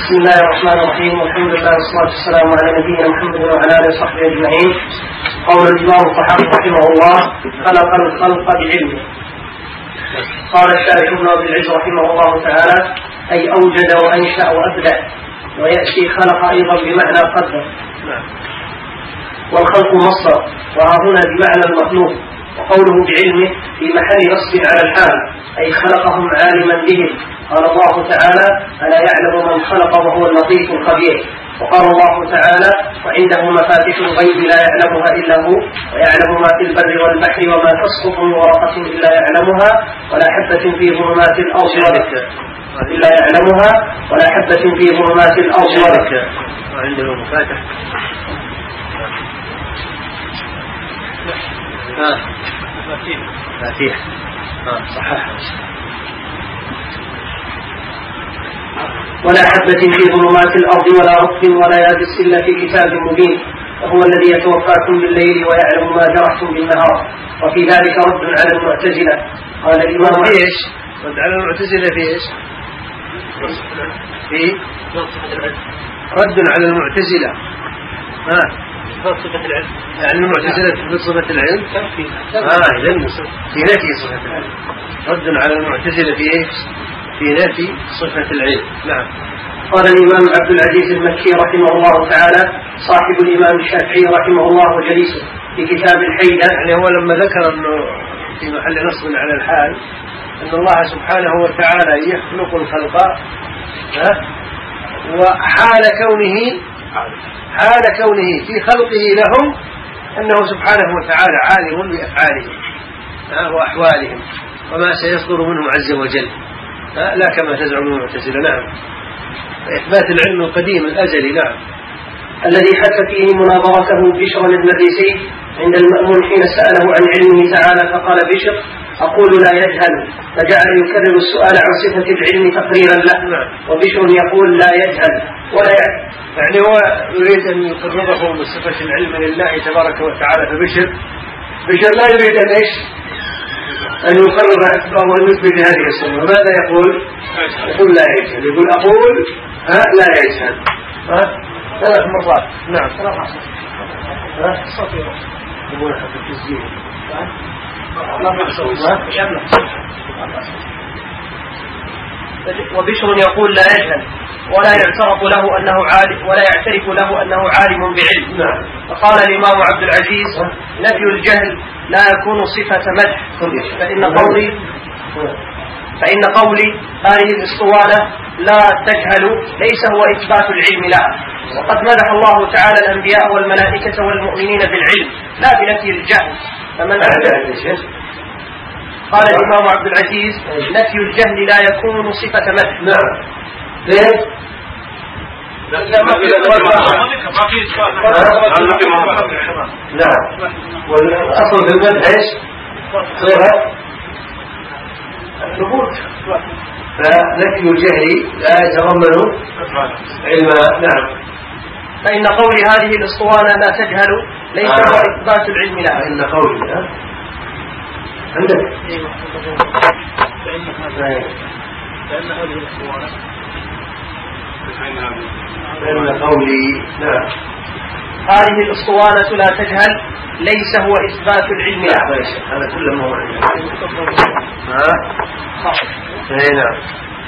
بسم الله الرحمن الرحيم، والحمد لله والصلاة والسلام على نبينا محمد وعلى آله وصحبه أجمعين. قول الإمام الطحاوي رحمه الله: خلق الخلق بعلمه. قال الشارح ابن عبد العز رحمه الله تعالى: أي أوجد وأنشأ وأبدع. ويأتي خلق أيضا بمعنى قدر، والخلق مصدر، وها هنا بمعنى المخلوق. وقوله بعلمه في محل نصب على الحال، أي خلقهم عالما بهم. قال الله تعالى: ألا يعلم من خلق وهو اللطيف الخبير. وقال الله تعالى: وعنده مفاتيح الغيب لا يعلمها إلا هو، ويعلم ما في البر والبحر وما تسقط من ورقة إلا يعلمها ولا حبة في ظلمات الأرض إلا يعلمها ولا حبة في ظلمات الأرض وعنده مفاتيح مفاتيح صحيح. ولا حبة في ظلمات الأرض ولا رطب ولا يابس إلا في كتاب مبين. وهو الذي يتوفاكم بالليل ويعلم ما جرحتم بالنهار. وفي ذلك رد على المعتزلة. قال الإمام ايش؟ رد على المعتزلة في ايش؟ في رد على المعتزلة صفة العلم، يعني المعتزلة في صفة العلم إذن في نفي صفة العلم. رد على المعتزلة في ايش؟ في نفي صفة العلم. نعم. قال الإمام عبد العزيز المكي رحمه الله تعالى صاحب الإمام الشافعي رحمه الله وجليسه في كتاب الحيدة، يعني هو لما ذكر أنه في محل نصب على الحال أن الله سبحانه وتعالى يخلق الخلق، وحال كونه في خلقه لهم أنه سبحانه وتعالى عالم بأفعالهم وأحوالهم وما سيصدر منهم عز وجل، لا كما تزعم المعتزلة. نعم. إثبات العلم القديم الأزلي. نعم. الذي حث فيه مناظرته بشر بن الريسي عند المأمون حين سأله عن علمه تعالى، فقال بشر: أقول لا يجهل، فجعل يكرر السؤال عن صفة العلم تقريرا له. وبشر يقول لا يجهل ولا يعلم، يعني هو يريد أن يقرره بصفة العلم لله تبارك وتعالى. فبشر لا يريد أن إيش؟ أن يقرر أو أن يثبت هذه الصفة. ماذا يقول لا يجهل. يقول أقول لا يجهل 3 مرات. نعم. 3 يقول حتى التسجيل وبشر يقول لا يجهل ولا يعترف له أنه عالم ولا يعترف له أنه عالم بعلم. نعم. فقال الإمام عبد العزيز: نفي الجهل لا يكون صفة مدح، فإن قولي هذه الاسطوانة لا تجهل ليس هو إثبات العلم لها. وقد مدح الله تعالى الأنبياء والملائكة والمؤمنين بالعلم لا بنفي الجهل. فمن قال الإمام عبد العزيز: نفي الجهل لا يكون صفة مدح. نعم. ليه؟ نعم. والأصل في المدح ايش؟ صفة الثبوت. فنفي الجهل لا يتضمن علما. نعم. فإن قولي هذه الاسطوانة لا تجهل ليس هو إثبات العلم لها. فإن قولي عندك فإن هذه الاسطوانة فإن قولي نعم هذه الاسطوانة لا تجهل ليس هو إثبات العلم لها. هذا كله ما هو نعم.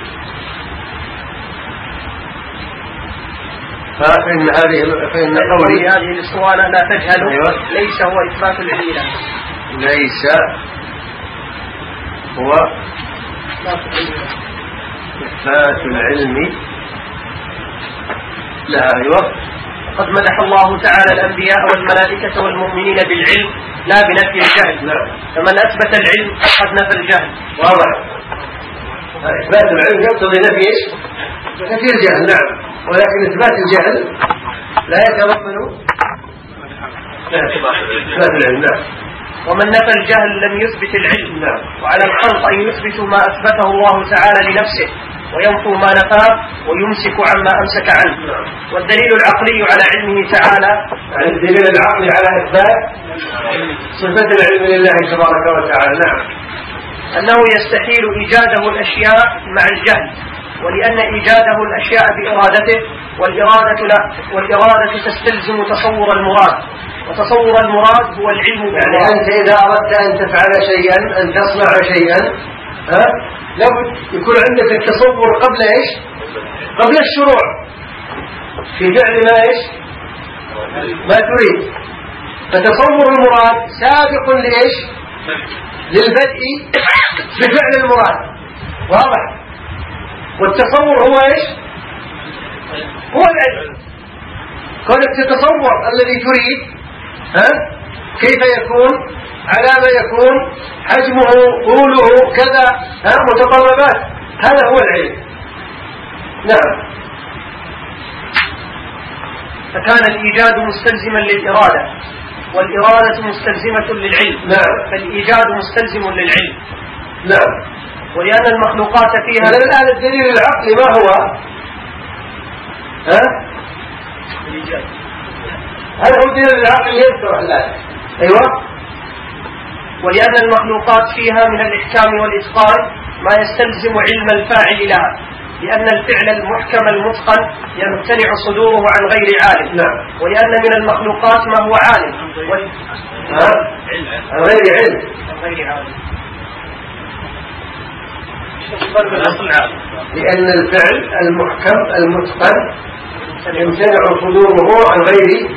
فإن قولي هذه الاسطوانة لا تجهل ليس هو إثبات العلم لها. ليس هو إثبات العلم لها. قد مدح الله تعالى الأنبياء والملائكة والمؤمنين بالعلم لا بنفي الجهل. فمن أثبت العلم قد نفى الجهل. واضح. إثبات العلم يقتضي نفي ايش؟ نفي الجهل. نعم. ولكن إثبات الجهل لا يتضمن إثبات العلم. نعم. ومن نفى الجهل لم يثبت العلم. نعم. وعلى الخلق أن يثبتوا ما أثبته الله تعالى لنفسه وينفوا ما نفاه ويمسك عما أمسك عنه. والدليل العقلي على علمه تعالى، الدليل العقلي على إثبات صفة العلم لله تبارك وتعالى. نعم. أنه يستحيل إيجاده الأشياء مع الجهل، ولأن إيجاده الأشياء بإرادته، والإرادة تستلزم تصور المراد، وتصور المراد هو العلم بالمراد. يعني أنت إذا أردت أن تفعل شيئا، أن تصنع شيئا، لابد يكون عندك التصور قبل إيش؟ قبل الشروع في فعل ما إيش؟ ما تريد. فتصور المراد سابق لإيش؟ للبدء بفعل المراد. واضح؟ والتصور هو إيش؟ هو العلم. كونك تتصور الذي تريد كيف يكون، على ما يكون، حجمه، طوله، كذا، متطلبات، هذا هو العلم. نعم. فكان الإيجاد مستلزما للإرادة، والإرادة مستلزمة للعلم. نعم. فالإيجاد مستلزم للعلم. نعم. ولأن المخلوقات فيها الآن الدليل العقلي ما هو؟ الإيجاد. هل هو الدليل العقلي يذكر الآن؟ أيوة. ولأن المخلوقات فيها من الإحكام والإتقان ما يستلزم علم الفاعل لها، لأن الفعل المحكم المتقن يمتنع صدوره عن غير عالم. نعم. ولأن من المخلوقات ما هو عالم عن غير علم. لأن الفعل المحكم المتقن يمتنع صدوره عن غير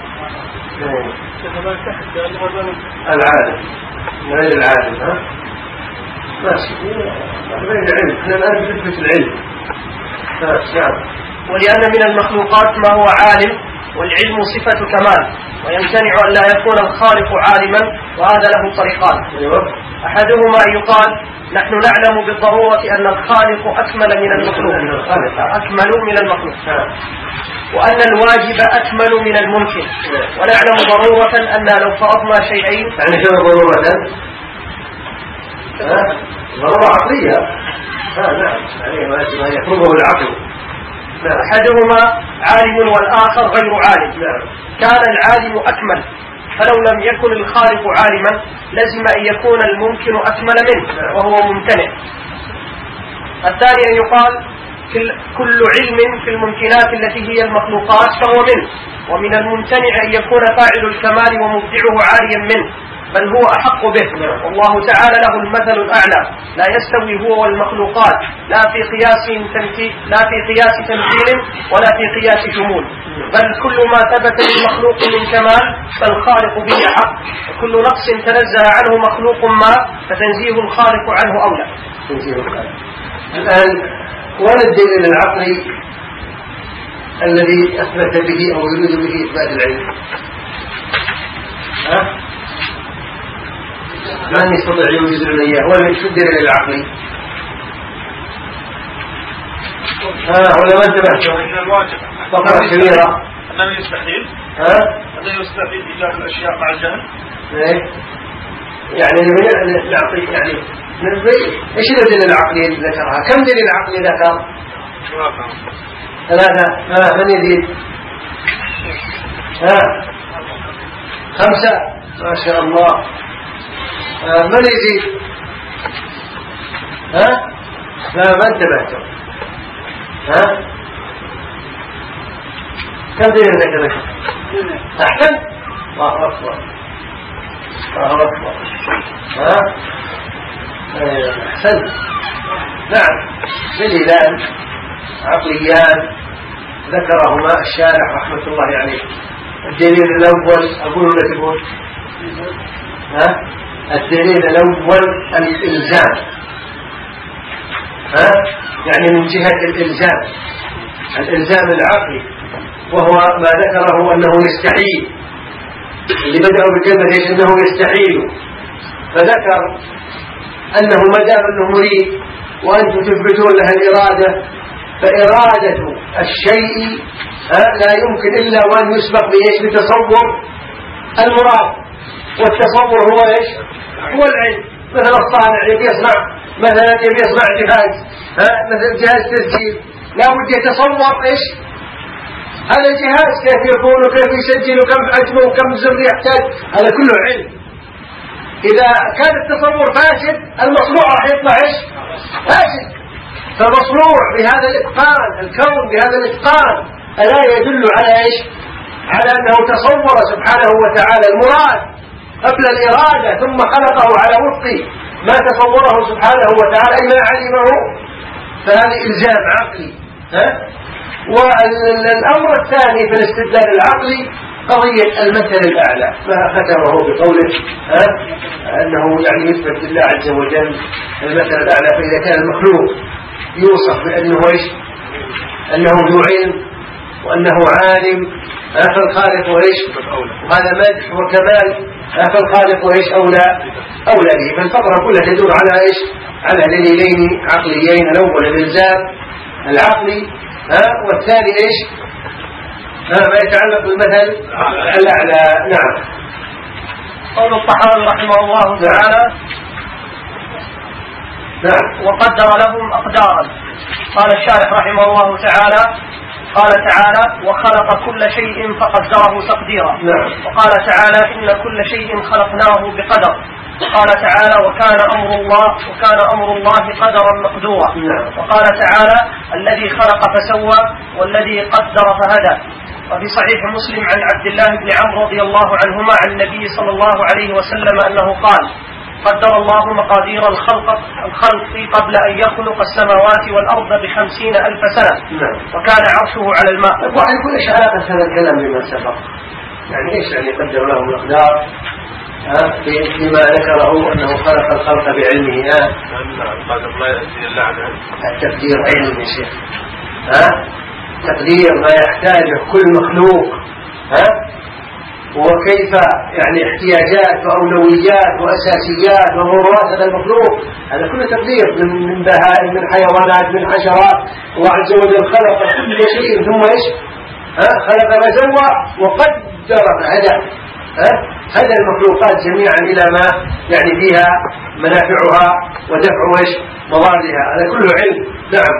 العالم. غير العالم. ماشي. غير العلم. احنا الآن نثبت العلم. نعم. ولأن من المخلوقات ما هو عالم، والعلم صفة كمال، ويمتنع أن لا يكون الخالق عالما، وهذا له طريقان. أحدهما أن يقال نحن نعلم بالضرورة أن الخالق أكمل من المخلوق، وأن الواجب أكمل من الممكن، ونعلم ضرورة أن لو فرضنا شيئين. يعني شو ضرورة؟ ضرورة عقلية. نعم. يعني ما يفرضه العقل. أحدهما عالم والآخر غير عالم. كان العالم أكمل، فلو لم يكن الخالق عالما لزم أن يكون الممكن أكمل منه، وهو ممتنع. الثاني أن يقال كل علم في الممكنات التي هي المخلوقات فهو منه، ومن الممتنع أن يكون فاعل الكمال ومبدعه عاليا منه، بل هو أحق به. والله تعالى له المثل الأعلى، لا يستوي هو والمخلوقات، لا في قياس تمثيل ولا في قياس شمول، بل كل ما ثبت للمخلوق من كمال فالخالق به حق، وكل نقص تنزه عنه مخلوق ما فتنزيه الخالق عنه أولى. الآن ولا الدليل العقلي الذي أثبت به أو يريد به إثبات العلم؟ من يستطيع يوجد لنا إياه؟ ولا شو الدليل العقلي؟ ولا ما انتبهتم؟ فقرة كبيرة. أنه يستحيل. أنه يستحيل إيجاد الأشياء مع الجهل. يعني نعطي يعني إيش الدليل العقلي اللي ذكرها؟ كم دليل عقلي ذكر؟ 3. من يزيد؟ 5. ما شاء الله. من يزيد؟ لا ما انتبهتم. كم دليل ذكر؟ أحسن. الله أكبر. الله أكبر. أحسن. نعم. دليلان عقليان ذكرهما الشارع رحمة الله عليه. الدليل الأول أقول ولا تقول؟ الدليل الأول الإلزام. يعني من جهة الإلزام العقلي، وهو ما ذكره أنه يستحيل. اللي بدأوا بكلمة ليش أنه يستحيل، فذكر أنه ما دام أنه مريد وأنتم تثبتون لها الإرادة، فإرادة الشيء لا يمكن إلا وأن يسبق بتصور المراد، والتصور هو إيش؟ هو العلم. مثلا الصانع يبي يصنع مثلا جهاز، مثلا جهاز تسجيل، لا بد يتصور إيش هذا الجهاز كيف يكون وكيف يسجل وكم حجمه وكم زر يحتاج، هذا كله علم. إذا كان التصور فاسد المصنوع راح يطلع إيش؟ فاسد. فمصنوع بهذا الإتقان، الكون بهذا الإتقان، ألا يدل على إيش؟ على أنه تصور سبحانه وتعالى المراد قبل الإرادة ثم خلقه على وفق ما تصوره سبحانه وتعالى أي ما علمه، فهذا إلزام عقلي. والأمر الثاني في الاستدلال العقلي قضية المثل الأعلى، ما ختمه بقوله أنه يعني يثبت لله عز وجل المثل الأعلى. فإذا كان المخلوق يوصف بأنه إيش؟ أنه ذو علم وأنه عالم، فالخالق وإيش؟ وهذا مدح وكمال، فالخالق وإيش؟ أولى به. فالفقرة كلها تدور على إيش؟ على دليلين عقليين، الأول الإلزام العقلي، والثاني إيش؟ ما يتعلق بالمثل الأعلى. نعم. قول الطحاوي رحمه الله تعالى: نعم. وقدر لهم أقدارا. قال الشارح رحمه الله تعالى: قال تعالى: وخلق كل شيء فقدره تقديرا. نعم. وقال تعالى: إن كل شيء خلقناه بقدر. وقال تعالى: وكان أمر الله قدرا مقدورا. نعم. وقال تعالى: الذي خلق فسوى والذي قدر فهدى. وفي صحيح مسلم عن عبد الله بن عمرو رضي الله عنهما عن النبي صلى الله عليه وسلم أنه قال: قدر الله مقادير الخلق قبل أن يخلق السماوات والأرض ب50,000 سنة. وكان عرشه على الماء. ويقول إيش علاقة هذا الكلام بما سبق؟ يعني إيش يعني قدر لهم الأقدار فيما ذكره أنه خلق الخلق بعلمه؟ القدر لا يأتي إلا عن التقدير علم يا شيخ، تقدير ما يحتاجه كل مخلوق، وكيف يعني احتياجات وأولويات وأساسيات وضرورات هذا المخلوق، هذا كله تقدير من بهائم، من حيوانات، من حشرات. الله عز وجل خلق كل شيء ثم ايش؟ خلق فسوى وقدر فهدى. هذا المخلوقات جميعا إلى ما يعني فيها منافعها ودفع ايش؟ مضارها، هذا كله علم. نعم.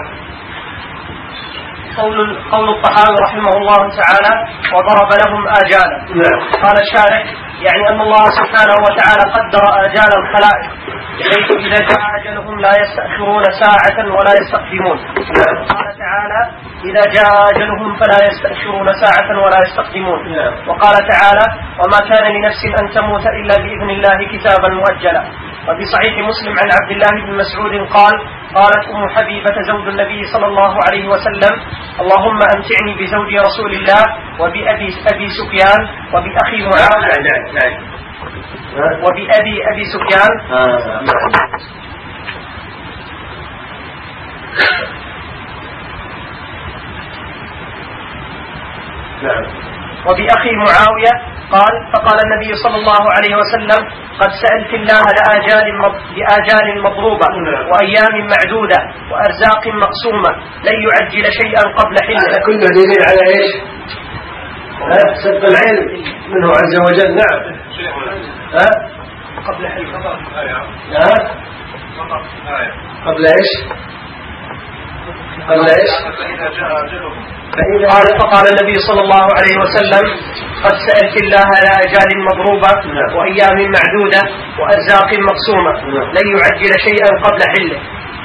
قول الطحاوي رحمه الله تعالى: وضرب لهم آجالا. قال الشارح: يعني أن الله سبحانه وتعالى قدر آجال الخلائق بحيث إذا جاء أجلهم لا يستأخرون ساعة ولا يستقدمون. قال تعالى: إذا جاء أجلهم فلا يستأخرون ساعة ولا يستقدمون. وقال تعالى: وما كان لنفس أن تموت إلا بإذن الله كتابا مؤجلا. وفي صحيح مسلم عن عبد الله بن مسعود قال: قالت أم حبيبة زوج النبي صلى الله عليه وسلم: اللهم أمتعني بزوج رسول الله وبأبي سفيان وبأخي معاوية وبأبي سفيان وبأخي معاوية. قال: فقال النبي صلى الله عليه وسلم: قد سألت الله بآجال مضروبة وأيام معدودة وأرزاق مقسومة لن يعجل شيئا قبل حلمه. كله دليل على إيش؟ صدق العلم منه عز وجل. نعم. قبل حلمه. قبل إيش؟ قبل إيش؟ قال: فقال النبي صلى الله عليه وسلم: قد سألت الله على أجال مضروبة وأيام معدودة وأرزاق مقسومة لن يعجل شيئا قبل حله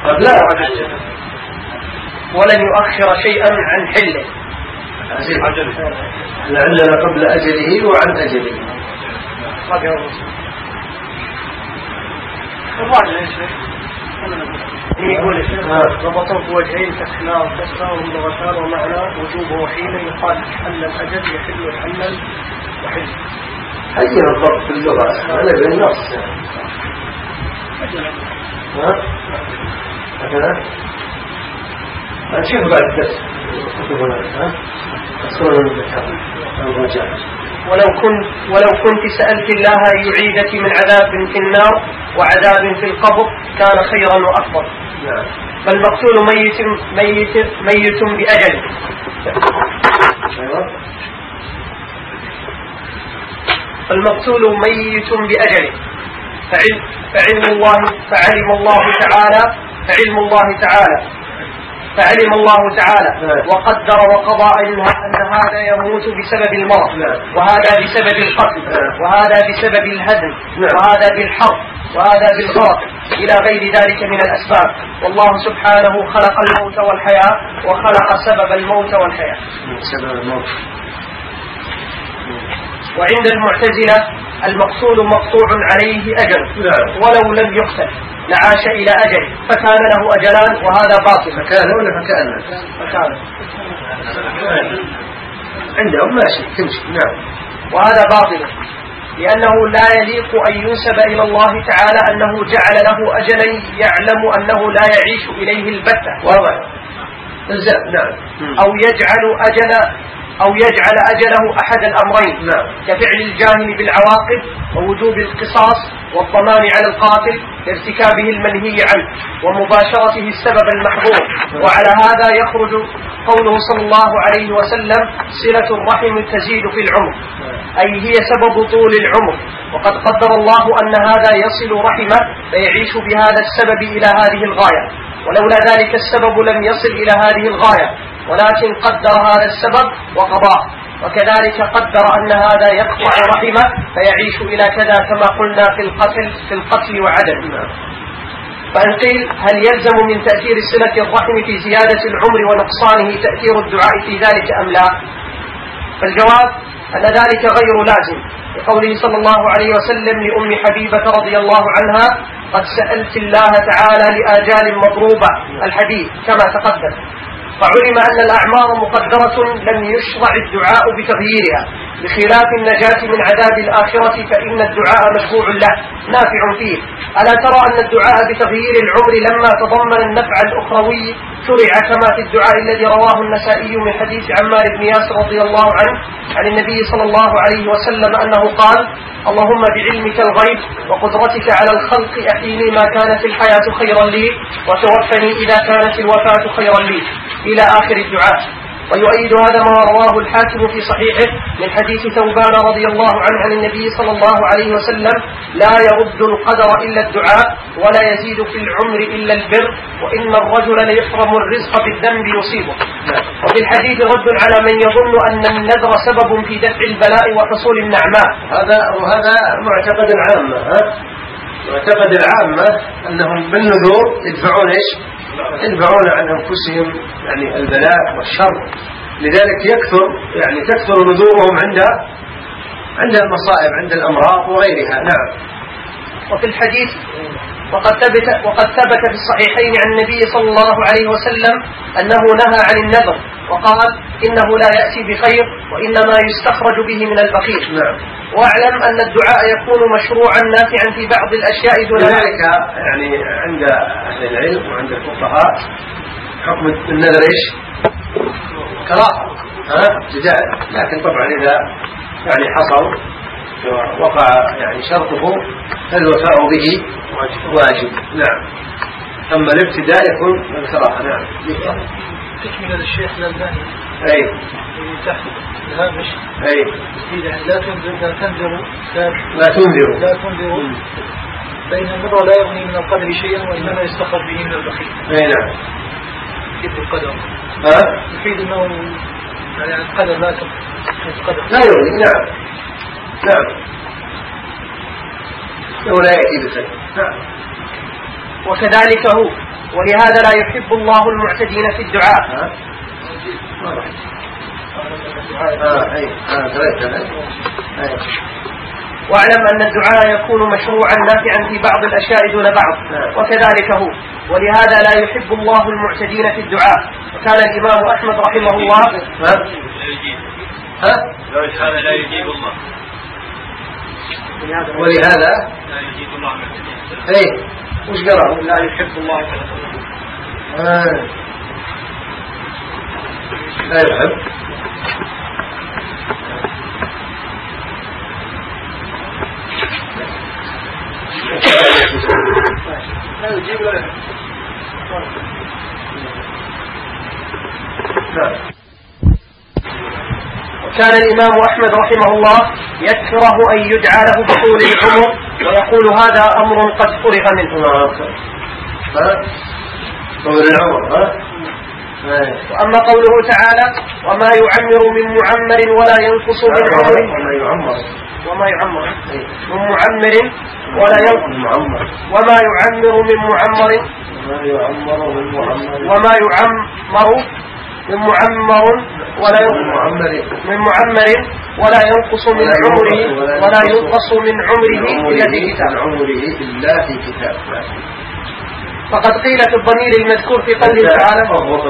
ولن يؤخر شيئا عن حله. لعلنا قبل أجله وعن أجله. يقول ربطوا بوجهين كسنا وكسرا ومضغتان ومعنى وجوبه حين يقال حل الأجل يحل حلا وحل. هي الضبط في اللغة هذا بالنص هكذا. نشوف بعد الدرس ولو كنت سألت الله أن يعيدك من عذاب في النار وعذاب في القبر كان خيرا وأفضل. فالمقتول ميت بأجله. فالمقتول ميت بأجله فعلم الله تعالى فعلم الله تعالى وقدر وقضى أن هذا يموت بسبب المرض، وهذا بسبب القتل، وهذا بسبب الهدم، وهذا بالحرب، وهذا بالغرق، إلى غير ذلك من الأسباب. والله سبحانه خلق الموت والحياة، وخلق سبب الموت والحياة. وعند المعتزلة المقتول مقطوع عليه أجل ولو لم يقتل لعاش إلى أجل، فكان له أجلان، وهذا باطل. فكان ولا فكان؟ عندهم ماشي تمشي. نعم. وهذا باطل، لأنه لا يليق أن ينسب إلى الله تعالى أنه جعل له أجلا يعلم أنه لا يعيش إليه البتة. واضح. نعم. أو يجعل أجله أحد الأمرين، كفعل الجاهل بالعواقب ووجوب القصاص والضمان على القاتل لارتكابه المنهي عنه ومباشرته السبب المحظور. وعلى هذا يخرج قوله صلى الله عليه وسلم: صلة الرحم تزيد في العمر، أي هي سبب طول العمر، وقد قدر الله أن هذا يصل رحمه فيعيش بهذا السبب إلى هذه الغاية، ولولا ذلك السبب لم يصل إلى هذه الغاية، ولكن قدر هذا السبب وقضاه. وكذلك قدر أن هذا يقطع رحمه فيعيش إلى كذا، كما قلنا في القتل وعدم. فإن قيل: هل يلزم من تأثير صلة الرحم في زيادة العمر ونقصانه تأثير الدعاء في ذلك أم لا؟ فالجواب أن ذلك غير لازم، لقوله صلى الله عليه وسلم لأم حبيبة رضي الله عنها: قد سألت الله تعالى لآجال مضروبة، الحديث كما تقدم. فعلم أن الأعمار مقدرة لم يشرع الدعاء بتغييرها، بخلاف النجاة من عذاب الآخرة فإن الدعاء مشروع له نافع فيه. ألا ترى أن الدعاء بتغيير العمر لما تضمن النفع الأخروي شرع، كما في الدعاء الذي رواه النسائي من حديث عمار بن ياسر رضي الله عنه عن النبي صلى الله عليه وسلم أنه قال: اللهم بعلمك الغيب وقدرتك على الخلق أحيني ما كانت الحياة خيرا لي، وتوفني إذا كانت الوفاة خيرا لي، إلى آخر الدعاء. ويؤيد هذا ما رواه الحاكم في صحيحه من حديث ثوبان رضي الله عنه عن النبي صلى الله عليه وسلم: لا يرد القدر إلا الدعاء، ولا يزيد في العمر إلا البر، وإن الرجل ليحرم الرزق بالذنب يصيبه. وفي الحديث رد على من يظن أن النذر سبب في دفع البلاء وحصول النعماء. وهذا معتقد العامة. معتقد العامة أنهم بالنذور يدفعون إيش؟ يدفعون عن أنفسهم يعني البلاء والشر، لذلك تكثر نذورهم عند المصائب، عند الأمراض وغيرها. نعم. وفي الحديث وقد ثبت في الصحيحين عن النبي صلى الله عليه وسلم أنه نهى عن النذر وقال: إنه لا يأتي بخير وإنما يستخرج به من البخيل. نعم. واعلم أن الدعاء يكون مشروعا نافعا في بعض الأشياء دون ذلك. يعني عند أهل العلم وعند الفقهاء حكم النذر إيش؟ كراهة، ابتداء، لكن طبعا إذا حصل وقع شرطه فالوفاء به واجب. نعم. أما الابتداء يكون الكراهة. نعم. تكمل الشيخ الألباني. أي. تحت الهامش. أي. لا تنذروا. فإن النذر لا يغني من القدر شيئا، وإنما يستخرج به من البخيل. أي. نعم. كيف القدر؟ يفيد أنه القدر لا يغني. نعم. ولا يأتي بخير. نعم. وكذلك هو، ولهذا لا يحب الله المعتدين في الدعاء. واعلم أن الدعاء يكون مشروعا نافعا في بعض الأشياء دون بعض، وكذلك هو، ولهذا لا يحب الله المعتدين في الدعاء. وكان الإمام أحمد رحمه الله هذا لا يجيب الله، ولهذا لا يجيب الله وش قرأ؟ لا يحب الله لا يحب. لا يجيب ولا يحب. وكان الإمام أحمد رحمه الله يكره أن يدعى له بطول العمر، ويقول هذا أمر قد فرغ منه. طول العمر. وأما قوله تعالى وما يعمر من معمر ولا ينقص من عمره وما يعمر من معمر ولا ينقص وما يعمر من معمر وما يعمر من معمر ولا من معمر ولا ينقص من عمره ولا ينقص من عمره إلا في كتاب. فقد قيل في الضمير المذكور في قوله تعالى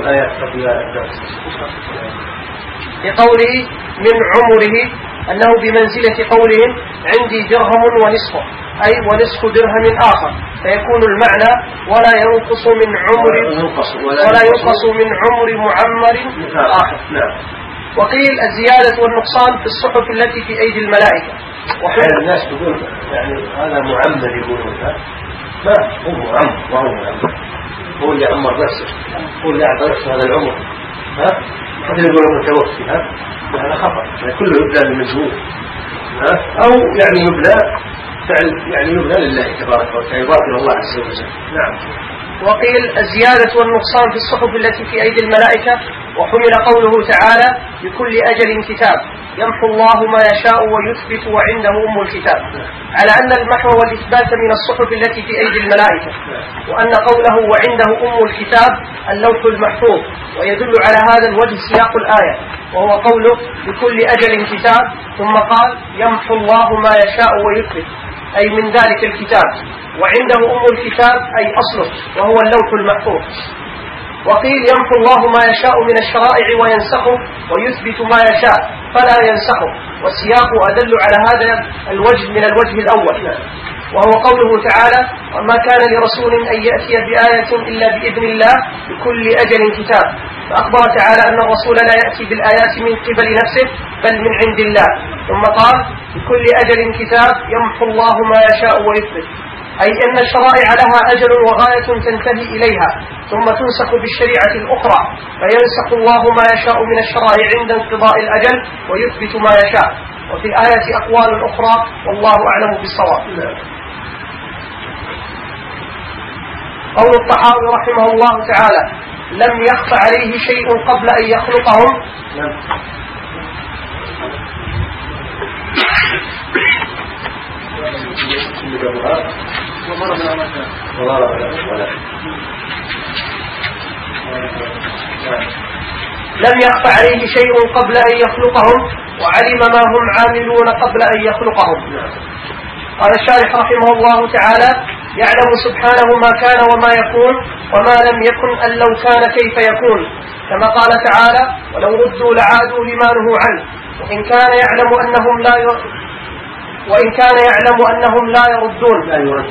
في قوله من عمره أنه بمنزلة قولهم عندي درهم ونصفه أي ونصف درهم آخر، فيكون المعنى ولا ينقص من عمر معمر آخر. وقيل الزيادة والنقصان في الصحف التي في أيدي الملائكة. وحين الناس تقول يعني هذا معمر يقولون ما هو معمر وهو معمر، هو اللي عمر نفسه، هو اللي أعطى نفسه هذا العمر، هذا يقولون متوفي، هذا خطأ، كله يبدأ للمجهول، أو يعني يبدأ لله تبارك وتعالى، يبارك الله عز وجل. نعم. وقيل الزيادة والنقصان في الصحف التي في أيدي الملائكة. وحمل قوله تعالى لكل أجل كتاب يمحو الله ما يشاء ويثبت وعنده أم الكتاب، على أن المحو والإثبات من الصحف التي في أيدي الملائكة، وأن قوله وعنده أم الكتاب اللوح المحفوظ، ويدل على هذا الوجه سياق الآية وهو قوله لكل أجل كتاب، ثم قال يمحو الله ما يشاء ويثبت أي من ذلك الكتاب، وعنده أم الكتاب أي أصله وهو اللوح المحفوظ. وقيل يمحو الله ما يشاء من الشرائع وينسخه ويثبت ما يشاء فلا ينسخه، والسياق أدل على هذا الوجه من الوجه الأول، وهو قوله تعالى وما كان لرسول أن يأتي بآية إلا بإذن الله لكل أجل كتاب، فأخبر تعالى أن الرسول لا يأتي بالآيات من قبل نفسه بل من عند الله، ثم قال لكل أجل كتاب يمحو الله ما يشاء ويثبت، أي أن الشرائع لها أجل وغاية تنتهي إليها ثم تنسخ بالشريعة الأخرى، فينسخ الله ما يشاء من الشرائع عند انقضاء الأجل ويثبت ما يشاء. وفي الآية أقوال أخرى والله أعلم بالصواب. قول الطحاوي رحمه الله تعالى لم يخف عليه شيء قبل أن يخلقهم. لم يخف عليه شيء قبل أن يخلقهم وعلم ما هم عاملون قبل أن يخلقهم. قال الشارح رحمه الله تعالى يعلم سبحانه ما كان وما يكون وما لم يكن أن لو كان كيف يكون، كما قال تعالى ولو ردوا لعادوا لما نهوا عنه، وإن كان يعلم أنهم لا يردون وإن كان يعلم أنهم لا يردون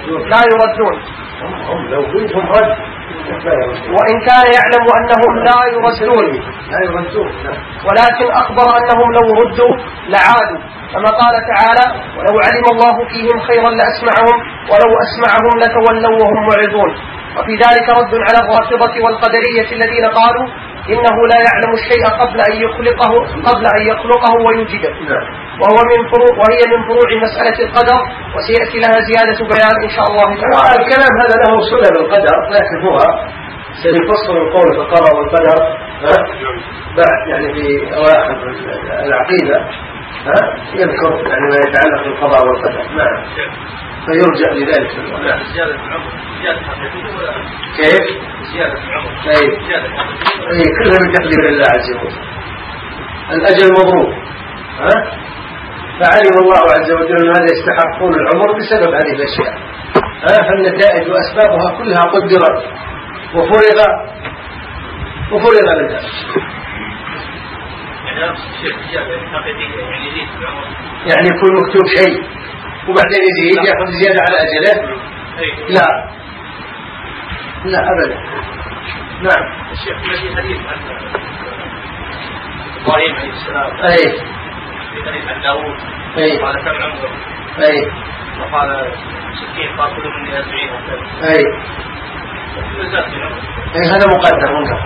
ولكن أخبر أنهم لو ردوا لعادوا، كما قال تعالى ولو علم الله فيهم خيرا لأسمعهم ولو أسمعهم لتولوا وهم معرضون. وفي ذلك رد على الرافضة والقدرية الذين قالوا إنه لا يعلم الشيء قبل أن يخلقه ويوجده، وهي من فروع مسألة القدر، وسيأتي لها زيادة بيان إن شاء الله تعالى. الكلام هذا له صلة بالقدر، لكن هو سيفصل القول في القضاء والقدر بعد يعني في أواخر العقيدة يذكر يعني ما يتعلق بالقضاء والقدر. نعم، فيرجع لذلك. زيادة العمر زيادة حقيقية ولا كيف؟ زيادة العمر كلها من تقدير الله عز وجل. الأجل مضروب، فعلم الله عز وجل أن هذا يستحقون العمر بسبب هذه الأشياء، فالنتائج وأسبابها كلها قدرت وفرغ منها. يعني يكون مكتوب شيء وبعدين يزيد يأخذ زيادة على أجله؟ لا أبدا. نعم. الشيخ الذي حديث عن إبراهيم عليه السلام في حديث عن داود قال كم عمره وقال 60 قال كل مني 40 وكذا هذا مقدر منه،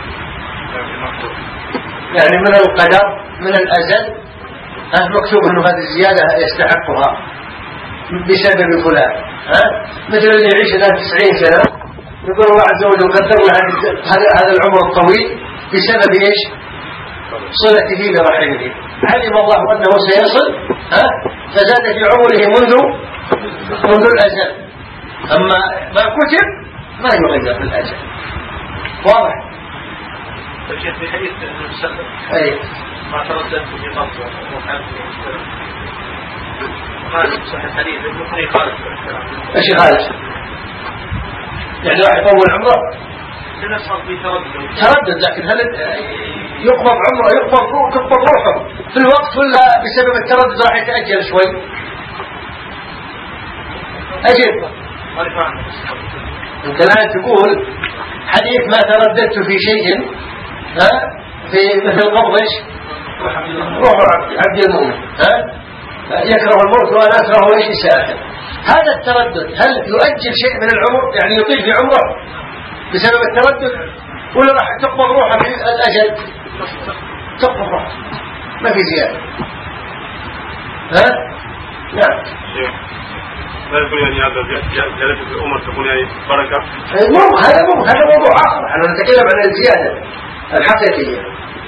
يعني من القدر من الأزل مكتوب أنه هذه الزيادة يستحقها بسبب فلان، مثل اللي يعيش الآن 90 سنة يقول الله عز وجل قدر له هذا العمر الطويل بسبب ايش؟ صلته لرحمه. علم الله انه سيصل فزاد في عمره منذ الازل. اما ما كتب ما يغير في الازل. واضح؟ الشيخ في حديث المسلم ما ترددت في قبضه وقال صحيح الحديث المخرج خالد ايش خالد؟ يعني راح يطول عمره؟ صار في تردد، لكن هل يقبض عمره يقبض روحه في الوقت ولا بسبب التردد راح يتأجل شوي؟ أجل. أنت الآن تقول حديث ما ترددت في شيء في مثل قبض ايش؟ روح عبد المؤمن يكره الموت وأنا أكره ايش إساءته. هذا التردد هل يؤجل شيء من العمر؟ يعني يطيل في عمره بسبب التردد ولا راح تقبض روحه في الأجل؟ تقبض روحه ما في زيادة. نعم. لا يكون يعني هذا زيادة في الأمر تكون يعني بركة. هذا موضوع آخر. نحن نتكلم عن الزيادة الحقيقية.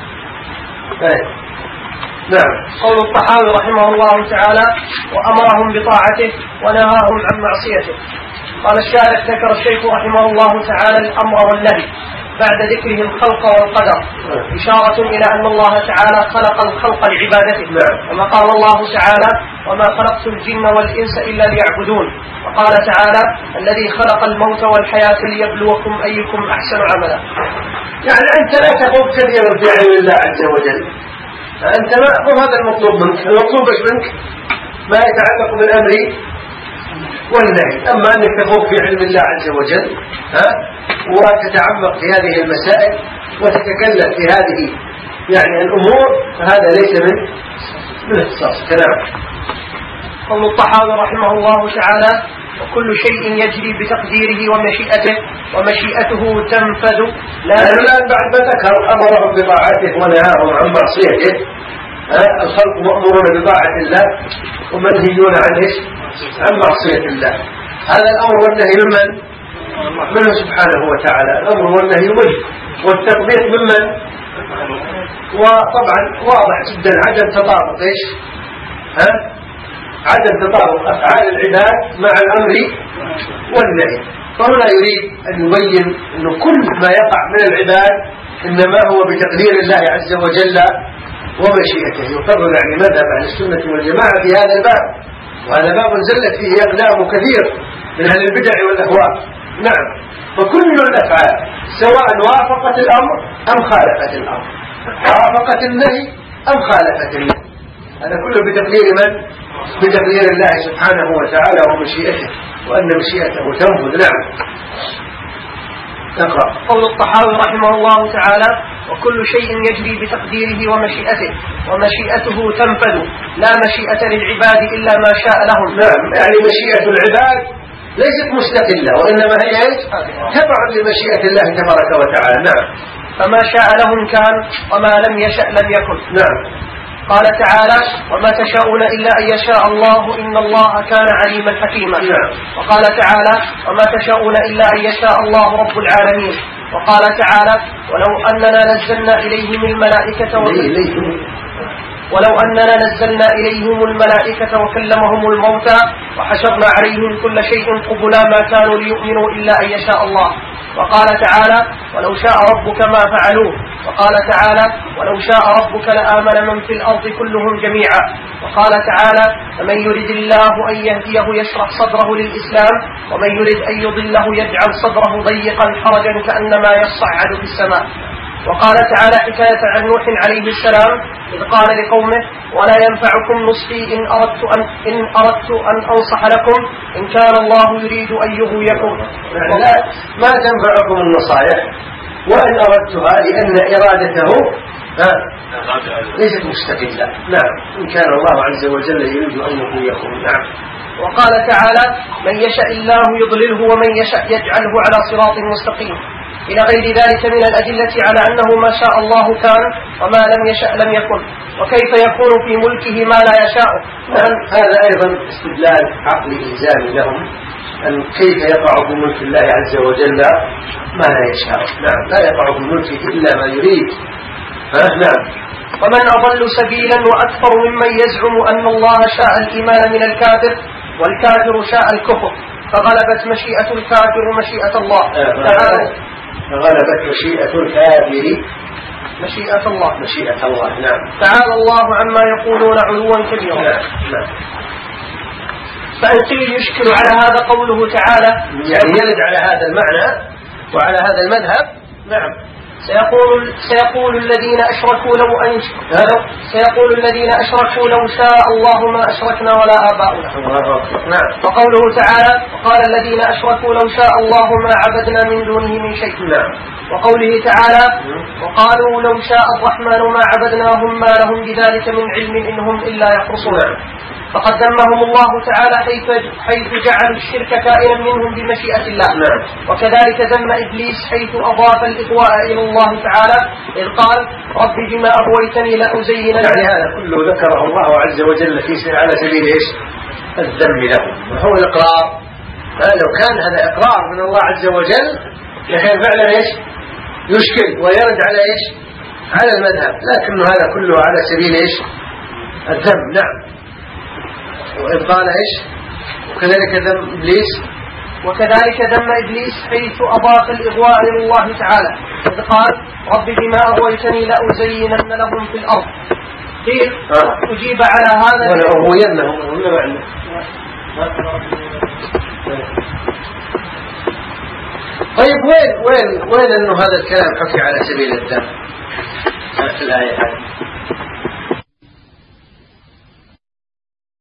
نعم. قول الطحاوي رحمه الله تعالى: وأمرهم بطاعته ونهاهم عن معصيته. قال الشارح: ذكر الشيخ رحمه الله تعالى الأمر والنهي بعد ذكره الخلق والقدر، إشارة إلى أن الله تعالى خلق الخلق لعبادته، كما قال الله تعالى: وما خلقت الجن والإنس إلا ليعبدون. وقال تعالى: الذي خلق الموت والحياة ليبلوكم أيكم أحسن عملا. يعني أنت لا تقوم كثيرا في علم الله عز وجل. أنت ما هذا المطلوب منك. المطلوب منك ما يتعلق بالأمر والنهي. أما أنك تقوم في علم الله عز وجل وتتعمق في هذه المسائل وتتكلم في هذه يعني الأمور، فهذا ليس من اختصاص كلام. قول الطحاوي رحمه الله تعالى: وكل شيء يجري بتقديره ومشيئته تنفذ. الآن بعد ما ذكر أمرهم بطاعته ونهاهم عن معصيته، الخلق مأمورون بطاعة الله ومنهيون عن معصية الله. هذا الأمر والنهي منه سبحانه وتعالى. الأمر والنهي منه، والتطبيق ممن؟ وطبعا واضح جدا عدم تطابق عدم تطابق أفعال العباد مع الأمر والنهي. فهنا يريد أن يبين أن كل ما يقع من العباد إنما هو بتقدير الله عز وجل ومشيئته. يقرر يعني مذهب أهل السنة والجماعة في هذا الباب، وهذا باب زلت فيه أقدام كثير من أهل البدع والأهواء. نعم. فكل الأفعال سواء وافقت الأمر أم خالفت الأمر، وافقت النهي أم خالفت النهي، هذا كله بتقدير من؟ بتقدير الله سبحانه وتعالى ومشيئته، وأن مشيئته تنفذ. نعم. تقرأ. قول الطحاوي رحمه الله تعالى: وكل شيء يجري بتقديره ومشيئته تنفذ، لا مشيئة للعباد إلا ما شاء لهم. نعم. يعني مشيئة العباد ليست مستقلة، وإنما هي تبع لمشيئة الله تبارك وتعالى. نعم. فما شاء لهم كان، وما لم يشأ لم يكن. نعم. قال تعالى: وما تشاءون إلا أن يشاء الله إن الله كان عليما حكيما. وقال تعالى: وما تشاءون إلا أن يشاء الله رب العالمين. وقال تعالى: ولو أننا نزلنا إليهم الملائكة وكلمهم الموتى وحشرنا عليهم كل شيء قبلا ما كانوا ليؤمنوا إلا أن يشاء الله. وقال تعالى: ولو شاء ربك ما فعلوه. وقال تعالى: ولو شاء ربك لآمن من في الأرض كلهم جميعا. وقال تعالى: فمن يرد الله أن يهديه يشرح صدره للإسلام، ومن يرد أن يضله يجعل صدره ضيقا حرجا كأنما يصعد في السماء. وقال تعالى حكاية عن نوح عليه السلام إذ قال لقومه: ولا ينفعكم نصحي إن أردت أن أنصح لكم إن كان الله يريد أن يغويكم. ما تنفعكم النصائح وإن أردتها لأن إرادته ليست مستقلة. نعم. إن كان الله عز وجل يريد أن يغويكم. نعم. وقال تعالى: من يشاء الله يضلله ومن يشاء يجعله على صراط مستقيم. إلى غير ذلك من الأدلة على أنه ما شاء الله كان وما لم يشأ لم يكن، وكيف يكون في ملكه ما لا يشاء. هذا أيضا استدلال عقلي إلزامي لهم أن كيف يقع في ملك الله عز وجل ما لا يشاء. نعم، لا يقع في ملكه إلا ما يريد. نعم. ومن أضل سبيلا وأكثر ممن يزعم أن الله شاء الإيمان من الكافر والكافر شاء الكفر، فغلبت مشيئة الكافر مشيئة الله تعالى. فغلبت مشيئة الكافر مشيئة الله. مشيئة الله. نعم. تعالى الله عما يقولون علوا كبيرا. نعم. فإن قيل يشكل على هذا قوله تعالى، يعني يرد على هذا المعنى وعلى هذا المذهب. نعم. سيقول الذين أشركوا لو شاء الله ما أشركنا ولا آباؤنا. نعم. وقوله تعالى وقال الذين أشركوا لو شاء الله ما عبدنا من دونه من شيء. نعم. وقوله تعالى وقالوا لو شاء الرحمن ما عبدناهم ما لهم بذلك من علم إنهم إلا يخرصون. فقد ذمهم الله تعالى حيث جعل الشرك كائنا منهم بمشيئة الله. وكذلك ذم إبليس حيث أضاف الإغواء إلى الله تعالى إذ قال رب بما أغويتني لأزينن. يعني هذا كله ذكره الله عز وجل على سبيل إيش؟ الذم له، وهو الإقرار. لو كان هذا إقرار من الله عز وجل لكان فعلا إيش؟ يشكل ويرد على إيش؟ على المذهب، لكنه هذا كله على سبيل إيش؟ الذم. نعم. وإذ قال إيش؟ وكذلك ذم إبليس حيث أضاف الإغواء إلى الله تعالى إذ قال رب بما أغويتني لأزينن لهم في الأرض. قيل أجيب على هذا ولأغوينهم. طيب وين أنه هذا الكلام حكي على سبيل الذم في الآية هذه؟